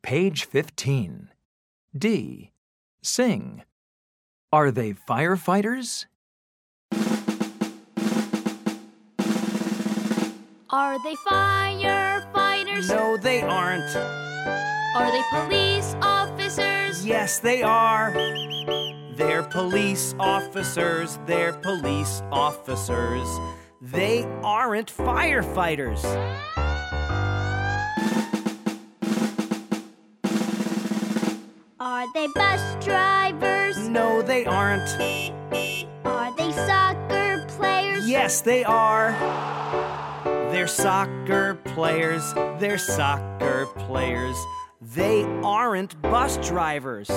Page 15. D. Sing. Are they firefighters? Are they firefighters? No, they aren't. Are they police officers? Yes, they are. They're police officers. They're police officers. They aren't firefighters. Are they bus drivers? No, they aren't. Are they soccer players? Yes, they are. They're soccer players. They're soccer players. They aren't bus drivers.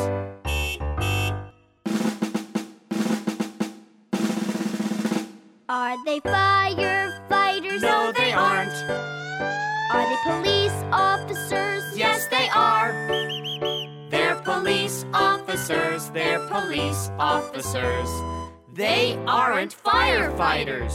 Are they firefighters? No, they aren't. Are they police officers? Yes, they are. They're police officers. They're police officers. They aren't firefighters.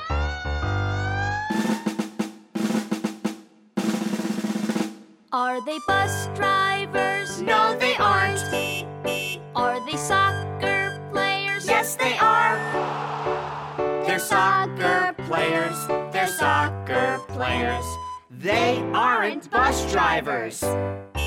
Are they bus drivers? No, they aren't. Are they soccer players? Yes, they are. They're soccer players. They're soccer players. They aren't bus drivers.